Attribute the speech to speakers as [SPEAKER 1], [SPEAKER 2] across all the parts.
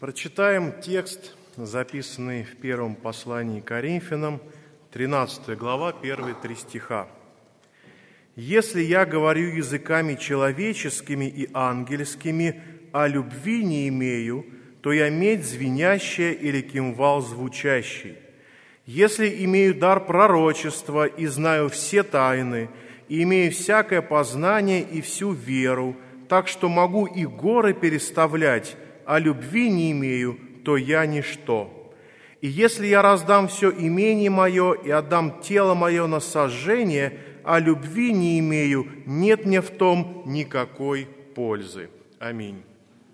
[SPEAKER 1] Прочитаем текст, записанный в первом послании к Коринфянам, 13 глава, первые 3 стиха. «Если я говорю языками человеческими и ангельскими, а любви не имею, то я медь звенящая или кимвал звучащий. Если имею дар пророчества и знаю все тайны, и имею всякое познание и всю веру, так что могу и горы переставлять, а любви не имею, то я ничто. И если я раздам все имение мое и отдам тело мое на сожжение, а любви не имею, нет мне в том никакой пользы». Аминь.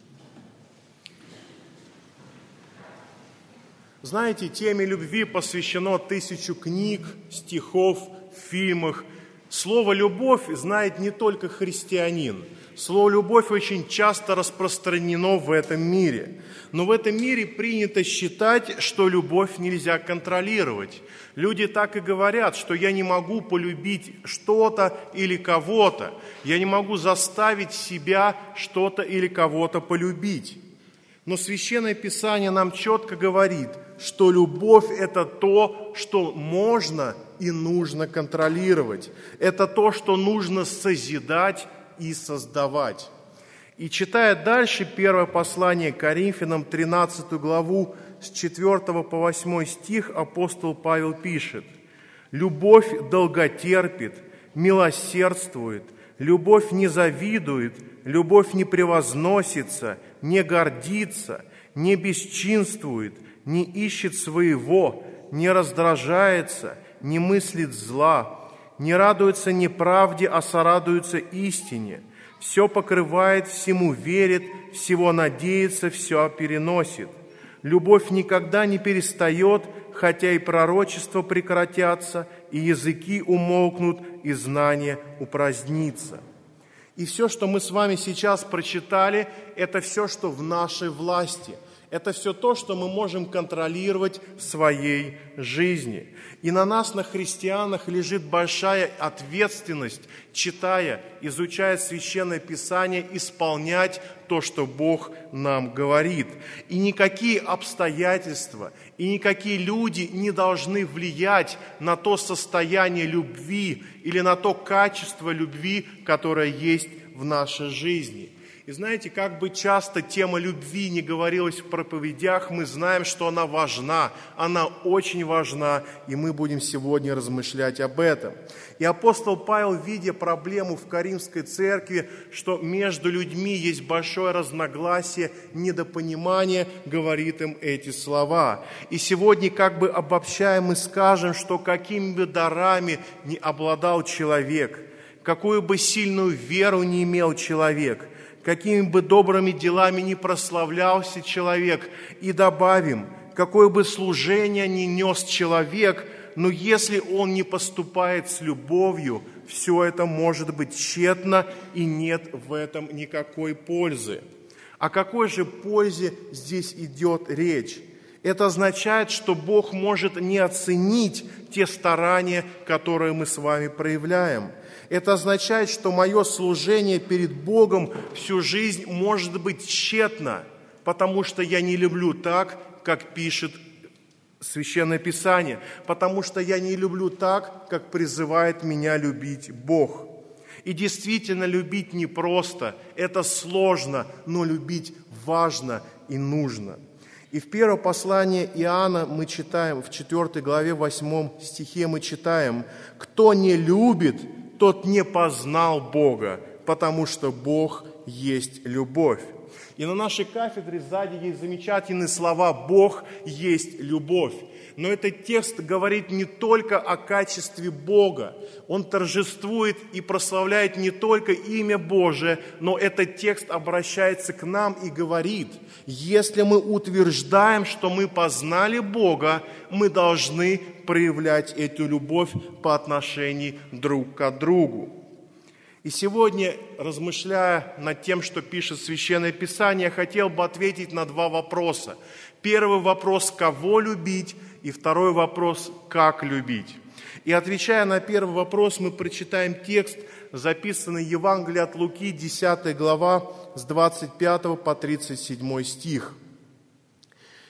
[SPEAKER 1] Знаете, теме любви посвящено 1000 книг, стихов, фильмах. Слово «любовь» знает не только христианин. Слово «любовь» очень часто распространено в этом мире. Но в этом мире принято считать, что любовь нельзя контролировать. Люди так и говорят, что я не могу полюбить что-то или кого-то. Я не могу заставить себя что-то или кого-то полюбить. Но Священное Писание нам четко говорит, что любовь – это то, что можно и нужно контролировать. Это то, что нужно созидать и создавать. И читая дальше первое послание к Коринфянам, 13 главу, с 4 по 8 стих, апостол Павел пишет: «Любовь долготерпит, милосердствует, любовь не завидует, любовь не превозносится, не гордится, не бесчинствует, не ищет своего, не раздражается, не мыслит зла, не радуется неправде, а сорадуется истине, все покрывает, всему верит, всего надеется, все переносит. Любовь никогда не перестает, хотя и пророчества прекратятся, и языки умолкнут, и знание упразднится». И все, что мы с вами сейчас прочитали, это все, что в нашей власти. Это все то, что мы можем контролировать в своей жизни. И на нас, на христианах, лежит большая ответственность, читая, изучая Священное Писание, исполнять то, что Бог нам говорит. И никакие обстоятельства, и никакие люди не должны влиять на то состояние любви или на то качество любви, которое есть в нашей жизни. И знаете, как бы часто тема любви не говорилась в проповедях, мы знаем, что она важна, она очень важна, и мы будем сегодня размышлять об этом. И апостол Павел, видя проблему в Коринфской церкви, что между людьми есть большое разногласие, недопонимание, говорит им эти слова. И сегодня как бы обобщаем и скажем, что какими бы дарами ни обладал человек, какую бы сильную веру не имел человек, какими бы добрыми делами ни прославлялся человек, и добавим, какое бы служение ни нес человек, но если он не поступает с любовью, все это может быть тщетно, и нет в этом никакой пользы. О какой же пользе здесь идет речь? Это означает, что Бог может не оценить те старания, которые мы с вами проявляем. Это означает, что мое служение перед Богом всю жизнь может быть тщетно, потому что я не люблю так, как пишет Священное Писание, потому что я не люблю так, как призывает меня любить Бог. И действительно, любить непросто, это сложно, но любить важно и нужно. И в первом послании Иоанна мы читаем, в 4 главе 8 стихе мы читаем: «Кто не любит, тот не познал Бога, потому что Бог есть любовь». И на нашей кафедре сзади есть замечательные слова «Бог есть любовь». Но этот текст говорит не только о качестве Бога. Он торжествует и прославляет не только имя Божие, но этот текст обращается к нам и говорит: если мы утверждаем, что мы познали Бога, мы должны проявлять эту любовь по отношению друг к другу. И сегодня, размышляя над тем, что пишет Священное Писание, я хотел бы ответить на 2 вопроса. Первый вопрос – кого любить? И второй вопрос – как любить? И отвечая на первый вопрос, мы прочитаем текст, записанный в Евангелии от Луки, 10 глава, с 25 по 37 стих.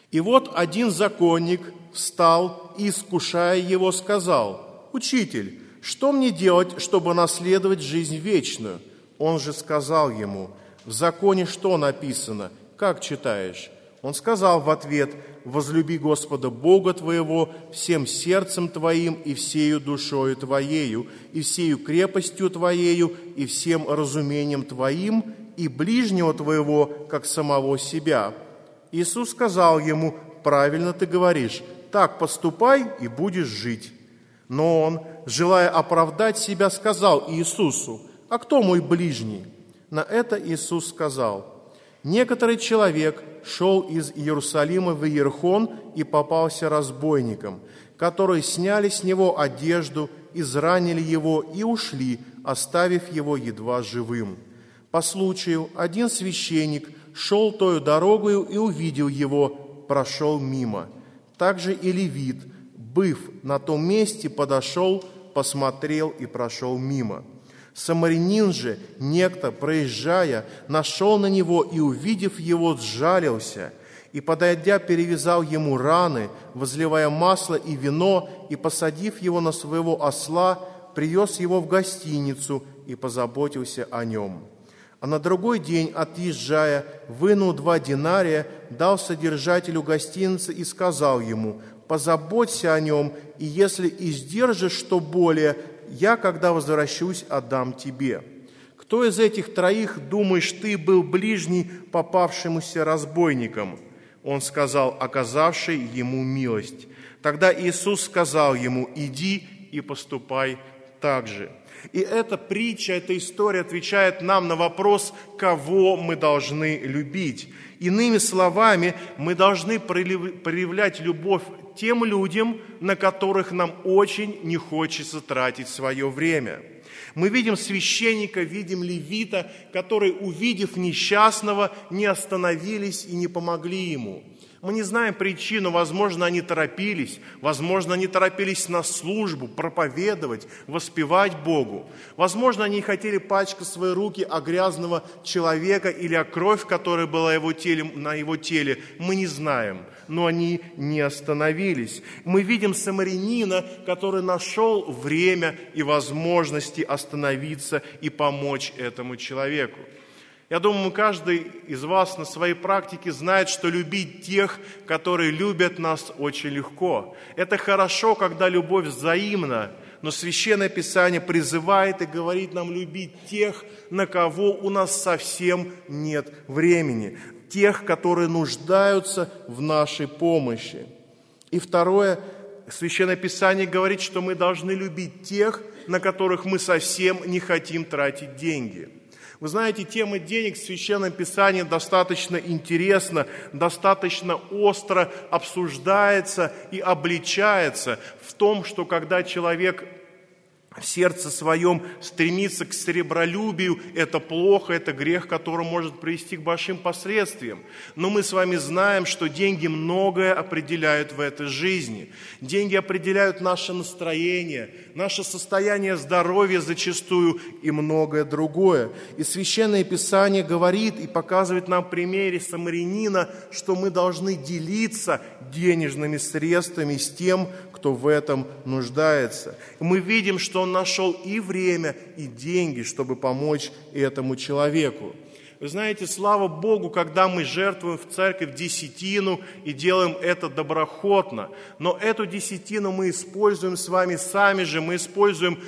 [SPEAKER 1] И вот один законник встал и, искушая его, сказал: «Учитель, что мне делать, чтобы наследовать жизнь вечную?» Он же сказал ему: «В законе что написано? Как читаешь?» Он сказал в ответ: «Возлюби Господа Бога твоего всем сердцем твоим и всею душою твоею, и всею крепостью твоею, и всем разумением твоим, и ближнего твоего, как самого себя». Иисус сказал ему: «Правильно ты говоришь, так поступай, и будешь жить». Но он, желая оправдать себя, сказал Иисусу: «А кто мой ближний?» На это Иисус сказал: «Некоторый человек шел из Иерусалима в Иерихон и попался разбойникам, которые сняли с него одежду, изранили его и ушли, оставив его едва живым. По случаю один священник шел тою дорогою и увидел его, прошел мимо. Также и левит, быв на том месте, подошел, посмотрел и прошел мимо. Самарянин же, некто, проезжая, нашел на него и, увидев его, сжалился, и, подойдя, перевязал ему раны, возливая масло и вино, и, посадив его на своего осла, привез его в гостиницу и позаботился о нем. А на другой день, отъезжая, вынул 2 динария, дал содержателю гостиницы и сказал ему: «Позаботься о нем, и если издержишь что более, я, когда возвращусь, отдам тебе». Кто из этих 3, думаешь ты, был ближний попавшемуся разбойникам? Он сказал: оказавший ему милость. Тогда Иисус сказал ему: иди и поступай так же. И эта притча, эта история отвечает нам на вопрос, кого мы должны любить. Иными словами, мы должны проявлять любовь тем людям, на которых нам очень не хочется тратить свое время. Мы видим священника, видим левита, которые, увидев несчастного, не остановились и не помогли ему. Мы не знаем причину, возможно, они торопились на службу, проповедовать, воспевать Богу. Возможно, они хотели пачкать свои руки о грязного человека или о кровь, которая была на его теле. Мы не знаем, но они не остановились. Мы видим самарянина, который нашел время и возможности остановиться и помочь этому человеку. Я думаю, каждый из вас на своей практике знает, что любить тех, которые любят нас, очень легко. Это хорошо, когда любовь взаимна, но Священное Писание призывает и говорит нам любить тех, на кого у нас совсем нет времени, тех, которые нуждаются в нашей помощи. И второе, Священное Писание говорит, что мы должны любить тех, на которых мы совсем не хотим тратить деньги. Вы знаете, тема денег в Священном Писании достаточно интересна, достаточно остро обсуждается и обличается в том, что когда человек в сердце своем стремится к сребролюбию, это плохо, это грех, который может привести к большим последствиям. Но мы с вами знаем, что деньги многое определяют в этой жизни. Деньги определяют наше настроение, наше состояние здоровья зачастую и многое другое. И Священное Писание говорит и показывает нам в примере самарянина, что мы должны делиться денежными средствами с тем, кто в этом нуждается. И мы видим, что он нашел и время, и деньги, чтобы помочь этому человеку. Вы знаете, слава Богу, когда мы жертвуем в церковь десятину и делаем это доброхотно. Но эту десятину мы используем с вами сами же, мы используем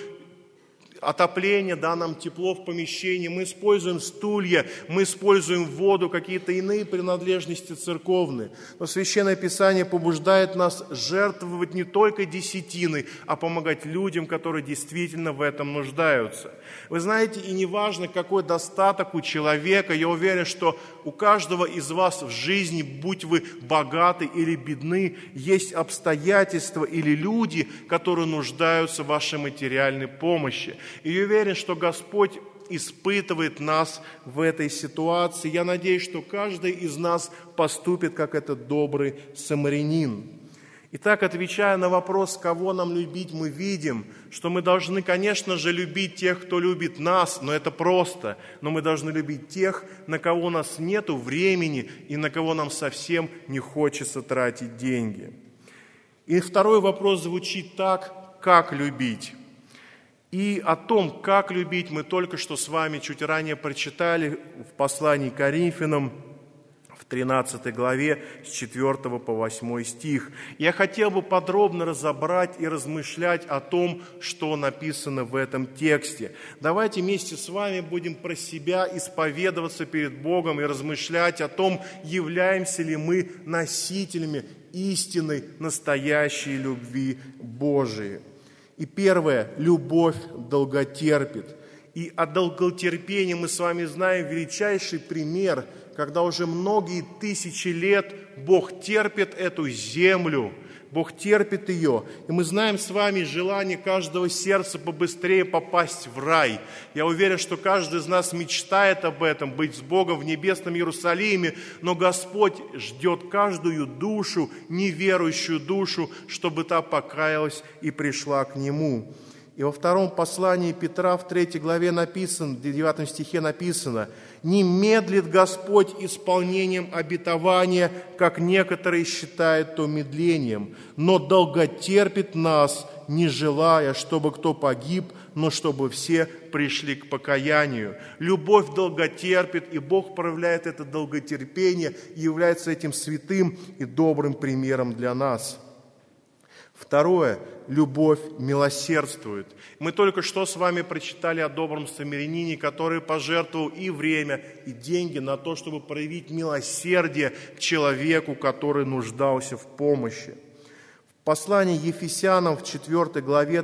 [SPEAKER 1] отопление, да, нам тепло в помещении, мы используем стулья, мы используем воду, какие-то иные принадлежности церковные. Но Священное Писание побуждает нас жертвовать не только десятиной, а помогать людям, которые действительно в этом нуждаются. Вы знаете, и неважно, какой достаток у человека, я уверен, что у каждого из вас в жизни, будь вы богаты или бедны, есть обстоятельства или люди, которые нуждаются в вашей материальной помощи. И я уверен, что Господь испытывает нас в этой ситуации. Я надеюсь, что каждый из нас поступит, как этот добрый самарянин. Итак, отвечая на вопрос, кого нам любить, мы видим, что мы должны, конечно же, любить тех, кто любит нас, но это просто. Но мы должны любить тех, на кого у нас нет времени и на кого нам совсем не хочется тратить деньги. И второй вопрос звучит так: как любить? И о том, как любить, мы только что с вами чуть ранее прочитали в послании к Коринфянам, в 13 главе, с 4 по 8 стих. Я хотел бы подробно разобрать и размышлять о том, что написано в этом тексте. Давайте вместе с вами будем про себя исповедоваться перед Богом и размышлять о том, являемся ли мы носителями истинной, настоящей любви Божией. И первое: любовь долготерпит. И о долготерпении мы с вами знаем величайший пример, когда уже многие тысячи лет Бог терпит эту землю, Бог терпит ее. И мы знаем с вами желание каждого сердца побыстрее попасть в рай. Я уверен, что каждый из нас мечтает об этом, быть с Богом в небесном Иерусалиме, но Господь ждет каждую душу, неверующую душу, чтобы та покаялась и пришла к Нему. И во втором послании Петра, в 3 главе написано, в 9 стихе написано: «Не медлит Господь исполнением обетования, как некоторые считают то медлением, но долготерпит нас, не желая, чтобы кто погиб, но чтобы все пришли к покаянию». Любовь долготерпит, и Бог проявляет это долготерпение и является этим святым и добрым примером для нас. Второе: любовь милосердствует. Мы только что с вами прочитали о добром самарянине, который пожертвовал и время, и деньги на то, чтобы проявить милосердие к человеку, который нуждался в помощи. В послании Ефесянам в 4 главе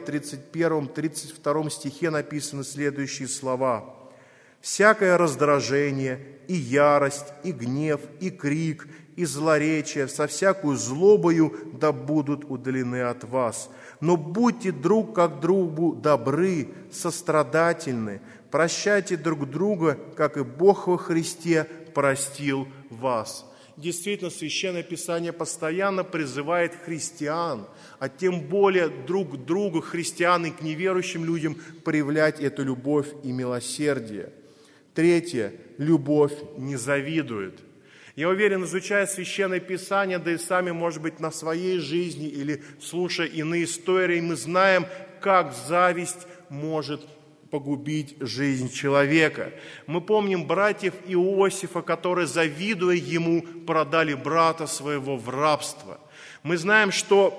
[SPEAKER 1] 31-32 стихе написаны следующие слова: «Всякое раздражение, и ярость, и гнев, и крик, и злоречие со всякую злобою да будут удалены от вас. Но будьте друг как другу добры, сострадательны, прощайте друг друга, как и Бог во Христе простил вас». Действительно, Священное Писание постоянно призывает христиан, а тем более друг к другу, христиан и к неверующим людям, проявлять эту любовь и милосердие. Третье: любовь не завидует. Я уверен, изучая Священное Писание, да и сами, может быть, на своей жизни или слушая иные истории, мы знаем, как зависть может погубить жизнь человека. Мы помним братьев Иосифа, которые, завидуя ему, продали брата своего в рабство. Мы знаем, что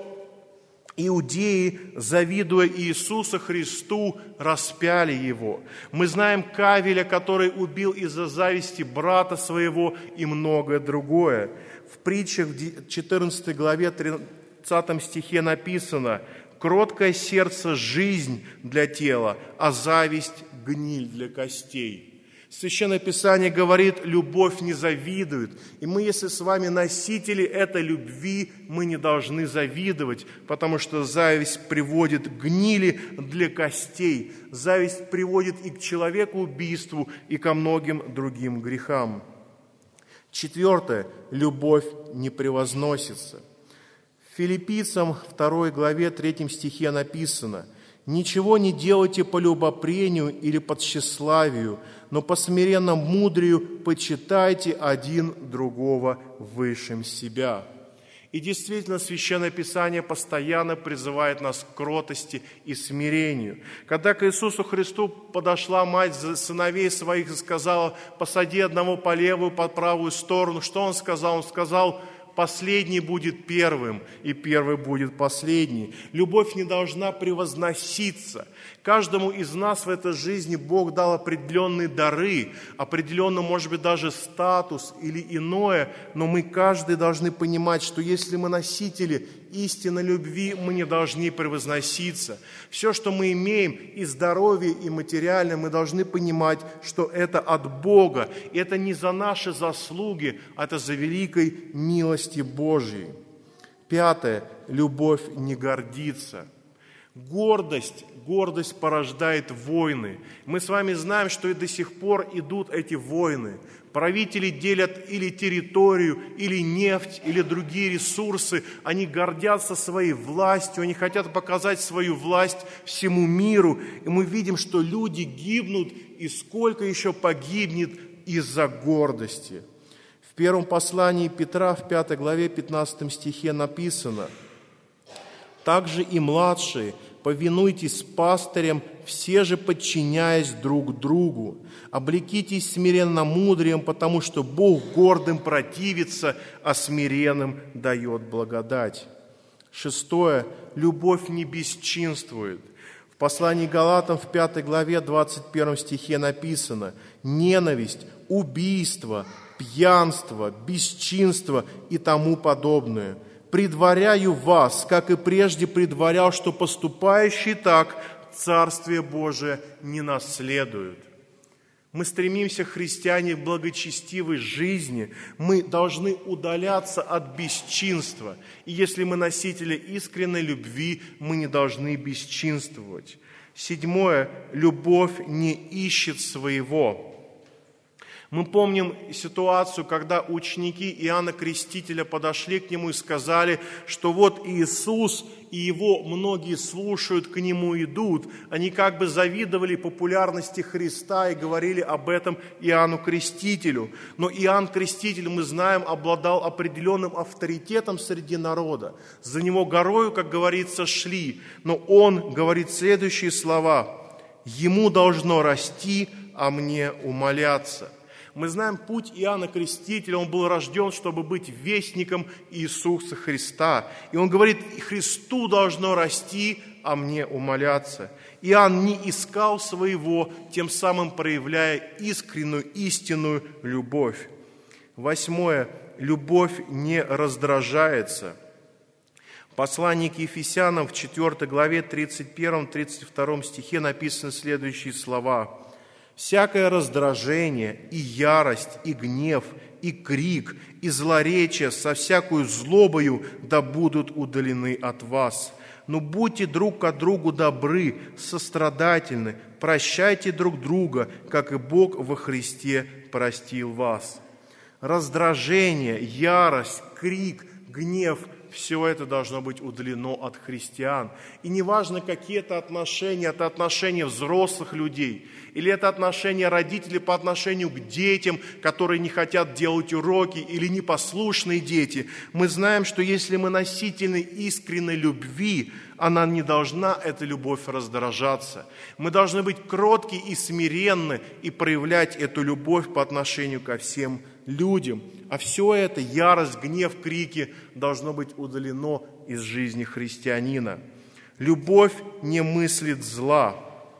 [SPEAKER 1] иудеи, завидуя Иисусу Христу, распяли Его. Мы знаем Кавеля, который убил из-за зависти брата своего, и многое другое. В притчах в 14 главе 30 стихе написано: «Кроткое сердце – жизнь для тела, а зависть – гниль для костей». Священное Писание говорит: любовь не завидует. И мы, если с вами носители этой любви, мы не должны завидовать, потому что зависть приводит к гнили для костей. Зависть приводит и к человекоубийству, и ко многим другим грехам. Четвертое: любовь не превозносится. В Филиппийцам 2 главе 3 стихе написано: «Ничего не делайте по любопрению или по тщеславию, но по смиренному мудрию почитайте один другого высшим себя». И действительно, Священное Писание постоянно призывает нас к кротости и смирению. Когда к Иисусу Христу подошла мать сыновей своих и сказала: «Посади одного по левую, по правую сторону», что Он сказал? Он сказал: «Последний будет первым, и первый будет последний». Любовь не должна превозноситься. Каждому из нас в этой жизни Бог дал определенные дары, определенный, может быть, даже статус или иное, но мы каждый должны понимать, что если мы носители истинной любви, мы не должны превозноситься. Все, что мы имеем, и здоровье, и материальное, мы должны понимать, что это от Бога. И это не за наши заслуги, а это за великой милости Божьей. Пятое: любовь не гордится. Гордость порождает войны. Мы с вами знаем, что и до сих пор идут эти войны. Правители делят или территорию, или нефть, или другие ресурсы. Они гордятся своей властью, они хотят показать свою власть всему миру. И мы видим, что люди гибнут, и сколько еще погибнет из-за гордости. В первом послании Петра, в 5 главе, 15 стихе написано: «Также и младшие, повинуйтесь пастырям, все же подчиняясь друг другу. Облекитесь смиренно-мудрием, потому что Бог гордым противится, а смиренным дает благодать». 6. Любовь не бесчинствует. В послании Галатам в 5 главе 21 стихе написано: «Ненависть, убийство, пьянство, бесчинство и тому подобное. Предваряю вас, как и прежде предварял, что поступающие так Царствие Божие не наследуют». Мы стремимся, христиане, к благочестивой жизни. Мы должны удаляться от бесчинства. И если мы носители искренней любви, мы не должны бесчинствовать. 7. Любовь не ищет своего. Мы помним ситуацию, когда ученики Иоанна Крестителя подошли к нему и сказали, что вот Иисус и его многие слушают, к нему идут. Они как бы завидовали популярности Христа и говорили об этом Иоанну Крестителю. Но Иоанн Креститель, мы знаем, обладал определенным авторитетом среди народа. За него горою, как говорится, шли. Но он говорит следующие слова: «Ему должно расти, а мне умаляться». Мы знаем путь Иоанна Крестителя, он был рожден, чтобы быть вестником Иисуса Христа. И он говорит: Христу должно расти, а мне умаляться. Иоанн не искал своего, тем самым проявляя искреннюю, истинную любовь. 8. Любовь не раздражается. В послании к Ефесянам в 4 главе 31-32 стихе написаны следующие слова: «Всякое раздражение, и ярость, и гнев, и крик, и злоречие со всякою злобою да будут удалены от вас. Но будьте друг к другу добры, сострадательны, прощайте друг друга, как и Бог во Христе простил вас». Раздражение, ярость, крик, гнев – все это должно быть удалено от христиан. И неважно, какие это отношения взрослых людей, или это отношения родителей по отношению к детям, которые не хотят делать уроки, или непослушные дети. Мы знаем, что если мы носители искренней любви, она не должна, эта любовь, раздражаться. Мы должны быть кротки и смиренны и проявлять эту любовь по отношению ко всем людям. А все это, ярость, гнев, крики, должно быть удалено из жизни христианина. Любовь не мыслит зла.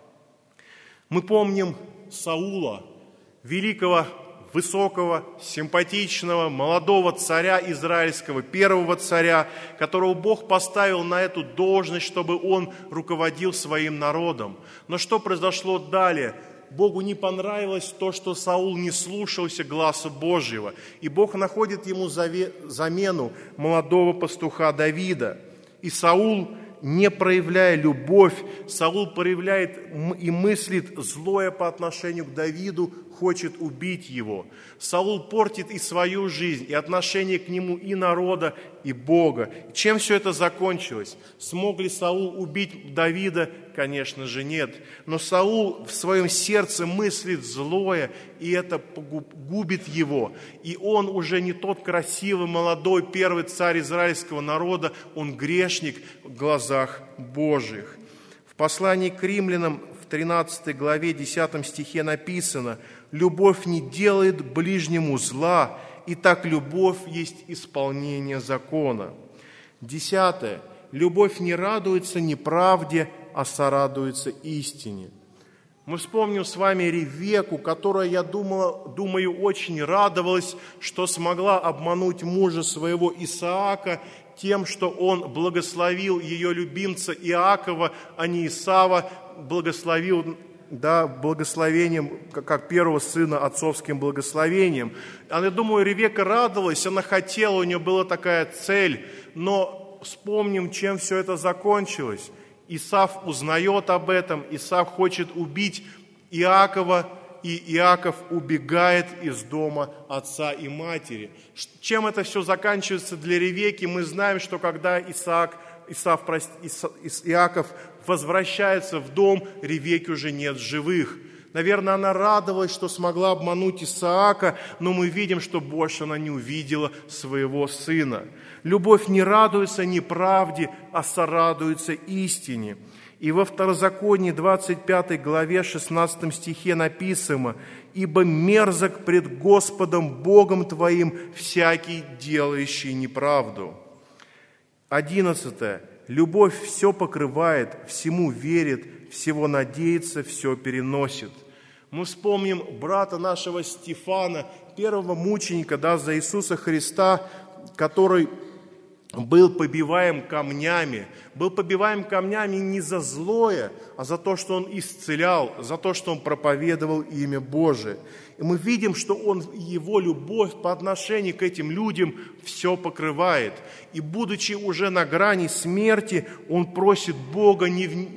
[SPEAKER 1] Мы помним Саула, великого, высокого, симпатичного, молодого царя израильского, первого царя, которого Бог поставил на эту должность, чтобы он руководил своим народом. Но что произошло далее? Богу не понравилось то, что Саул не слушался гласа Божьего. И Бог находит ему замену молодого пастуха Давида. И Саул, не проявляя любовь, Саул проявляет и мыслит злое по отношению к Давиду, хочет убить его. Саул портит и свою жизнь, и отношение к нему и народа, и Бога. Чем все это закончилось? Смог ли Саул убить Давида? Конечно же, нет. Но Саул в своем сердце мыслит злое, и это губит его. И он уже не тот красивый, молодой, первый царь израильского народа, он грешник в глазах Божьих. В послании к римлянам в 13 главе 10 стихе написано: «Любовь не делает ближнему зла, и так любовь есть исполнение закона». 10. Любовь не радуется неправде, а сорадуется истине. Мы вспомним с вами Ревекку, которая, я думаю, очень радовалась, что смогла обмануть мужа своего Исаака тем, что он благословил ее любимца Иакова, а не Исава, благословил благословением, как первого сына, отцовским благословением. Я думаю, Ревекка радовалась, она хотела, у нее была такая цель, но вспомним, чем все это закончилось. Исав узнает об этом, Исав хочет убить Иакова, и Иаков убегает из дома отца и матери. Чем это все заканчивается для Ревекки? Мы знаем, что когда Иаков возвращается в дом, Ревекки уже нет живых. Наверное, она радовалась, что смогла обмануть Исаака, но мы видим, что больше она не увидела своего сына. Любовь не радуется неправде, а сорадуется истине. И во Второзаконии 25 главе 16 стихе написано: «Ибо мерзок пред Господом Богом твоим всякий, делающий неправду». 11. Любовь все покрывает, всему верит, всего надеется, все переносит. Мы вспомним брата нашего Стефана, первого мученика, за Иисуса Христа, который был побиваем камнями. Был побиваем камнями не за злое, а за то, что он исцелял, за то, что он проповедовал имя Божие. И мы видим, что его любовь по отношению к этим людям все покрывает. И будучи уже на грани смерти, он просит Бога,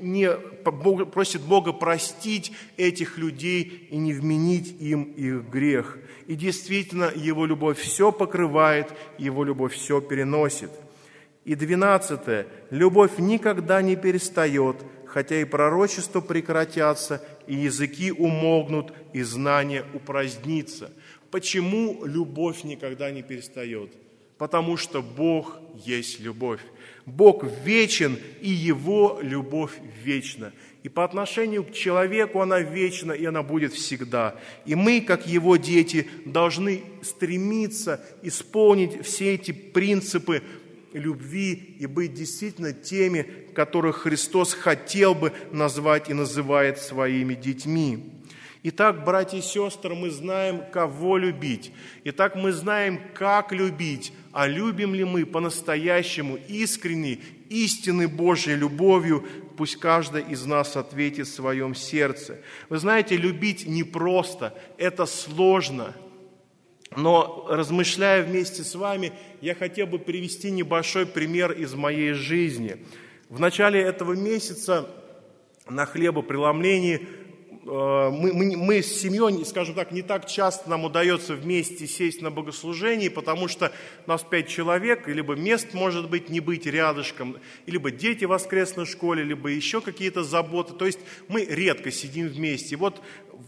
[SPEAKER 1] просит Бога простить этих людей и не вменить им их грех. И действительно, его любовь все покрывает, его любовь все переносит. И 12. Любовь никогда не перестает, хотя и пророчества прекратятся, и языки умолкнут, и знание упразднится. Почему любовь никогда не перестает? Потому что Бог есть любовь. Бог вечен, и Его любовь вечна. И по отношению к человеку она вечна, и она будет всегда. И мы, как Его дети, должны стремиться исполнить все эти принципы любви и быть действительно теми, которых Христос хотел бы назвать и называет своими детьми. Итак, братья и сестры, мы знаем, кого любить. Итак, мы знаем, как любить. А любим ли мы по-настоящему искренней, истинной Божьей любовью? Пусть каждый из нас ответит в своем сердце. Вы знаете, любить непросто, это сложно. Но, размышляя вместе с вами, я хотел бы привести небольшой пример из моей жизни. В начале этого месяца на хлебопреломлении мы с семьей, скажем так, не так часто нам удается вместе сесть на богослужении, потому что у нас 5 человек, и либо мест может быть не быть рядышком, либо дети в воскресной школе, либо еще какие-то заботы. То есть мы редко сидим вместе. И вот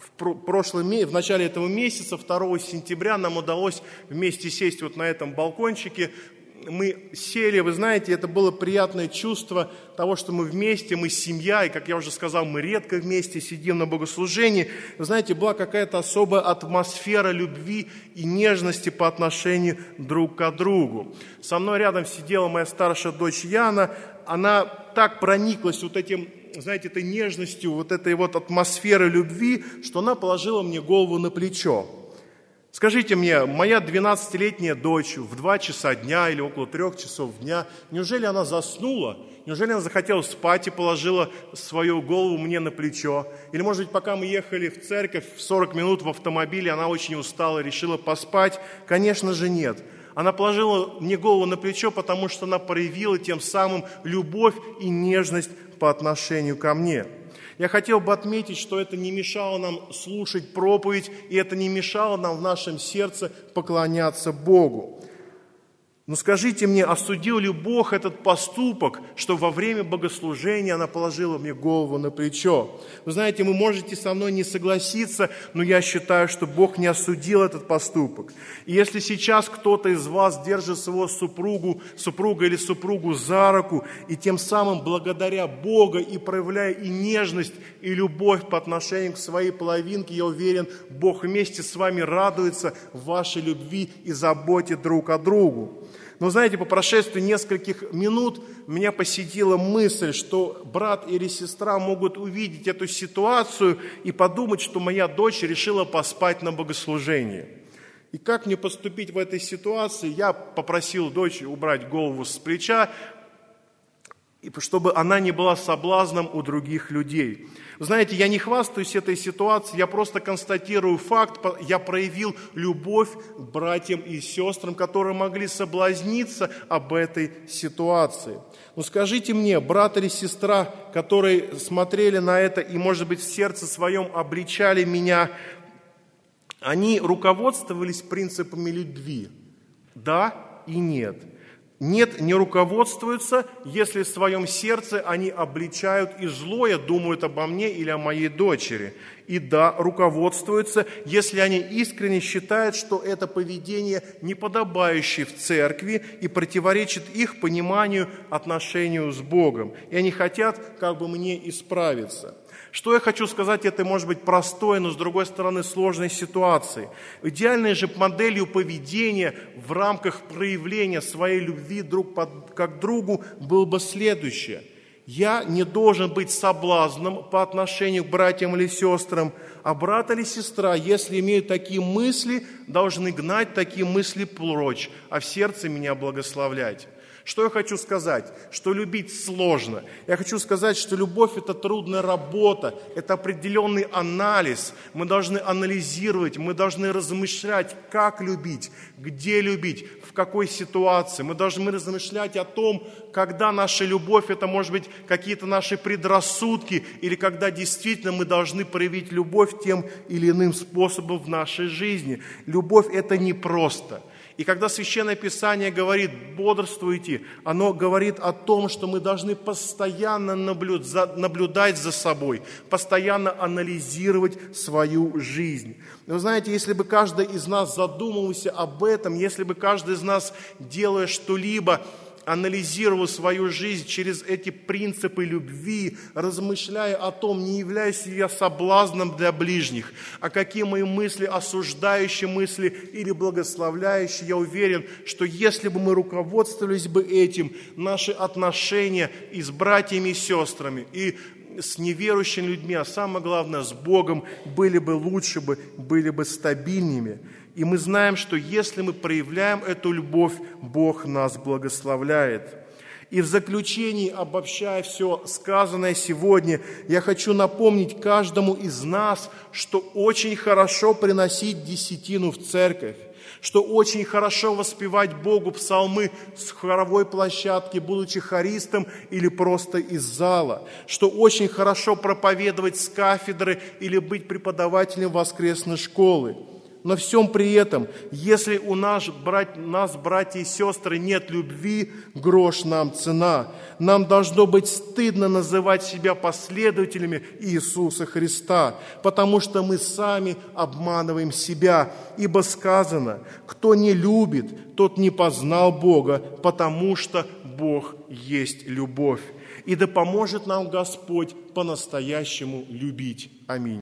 [SPEAKER 1] в начале этого месяца, 2 сентября, нам удалось вместе сесть вот на этом балкончике. Мы сели, вы знаете, это было приятное чувство того, что мы вместе, мы семья, и, как я уже сказал, мы редко вместе сидим на богослужении. Вы знаете, была какая-то особая атмосфера любви и нежности по отношению друг к другу. Со мной рядом сидела моя старшая дочь Яна, она так прониклась вот этим, знаете, этой нежностью, вот этой вот атмосферой любви, что она положила мне голову на плечо. Скажите мне, моя 12-летняя дочь в 2 часа дня или около 3 часов дня, неужели она заснула? Неужели она захотела спать и положила свою голову мне на плечо? Или, может быть, пока мы ехали в церковь, в 40 минут в автомобиле, она очень устала, решила поспать? Конечно же, нет. Она положила мне голову на плечо, потому что она проявила тем самым любовь и нежность по отношению ко мне. Я хотел бы отметить, что это не мешало нам слушать проповедь, и это не мешало нам в нашем сердце поклоняться Богу. Но скажите мне, осудил ли Бог этот поступок, что во время богослужения она положила мне голову на плечо? Вы знаете, вы можете со мной не согласиться, но я считаю, что Бог не осудил этот поступок. И если сейчас кто-то из вас держит своего супруга или супругу за руку, и тем самым благодаря Бога и проявляя и нежность, и любовь по отношению к своей половинке, я уверен, Бог вместе с вами радуется в вашей любви и заботе друг о другу. Но знаете, по прошествии нескольких минут меня посетила мысль, что брат или сестра могут увидеть эту ситуацию и подумать, что моя дочь решила поспать на богослужении. И как мне поступить в этой ситуации? Я попросил дочь убрать голову с плеча, чтобы она не была соблазном у других людей. Вы знаете, я не хвастаюсь этой ситуацией, я просто констатирую факт, я проявил любовь к братьям и сестрам, которые могли соблазниться об этой ситуации. Но скажите мне, брат или сестра, которые смотрели на это и, может быть, в сердце своем обличали меня, они руководствовались принципами любви? Да и нет. Нет, не руководствуются, если в своем сердце они обличают и злое, думают обо мне или о моей дочери. И да, руководствуются, если они искренне считают, что это поведение неподобающее в церкви и противоречит их пониманию, отношению с Богом. И они хотят мне исправиться. Что я хочу сказать, это может быть простой, но с другой стороны сложной ситуации. Идеальной же моделью поведения в рамках проявления своей любви друг к другу было бы следующее. Я не должен быть соблазном по отношению к братьям или сестрам, а брат или сестра, если имеют такие мысли, должны гнать такие мысли прочь, а в сердце меня благословлять. Что я хочу сказать? Что любить сложно. Я хочу сказать, что любовь – это трудная работа, это определенный анализ. Мы должны анализировать, мы должны размышлять, как любить, где любить, в какой ситуации. Мы должны размышлять о том, когда наша любовь – это, может быть, какие-то наши предрассудки, или когда действительно мы должны проявить любовь тем или иным способом в нашей жизни. Любовь – это непросто. И когда Священное Писание говорит «бодрствуйте», оно говорит о том, что мы должны постоянно наблюдать за собой, постоянно анализировать свою жизнь. Вы знаете, если бы каждый из нас задумывался об этом, если бы каждый из нас, делая что-либо, анализировал свою жизнь через эти принципы любви, размышляя о том, не являюсь ли я соблазном для ближних, а какие мои мысли, осуждающие мысли или благословляющие, я уверен, что если бы мы руководствовались бы этим, наши отношения и с братьями и сестрами, и с неверующими людьми, а самое главное, с Богом, были бы лучше, были бы стабильнее. И мы знаем, что если мы проявляем эту любовь, Бог нас благословляет. И в заключении, обобщая все сказанное сегодня, я хочу напомнить каждому из нас, что очень хорошо приносить десятину в церковь, что очень хорошо воспевать Богу псалмы с хоровой площадки, будучи хористом или просто из зала, что очень хорошо проповедовать с кафедры или быть преподавателем воскресной школы. Но всем при этом, если у нас, братья и сестры, нет любви, грош нам цена. Нам должно быть стыдно называть себя последователями Иисуса Христа, потому что мы сами обманываем себя. Ибо сказано, кто не любит, тот не познал Бога, потому что Бог есть любовь. И да поможет нам Господь по-настоящему любить. Аминь.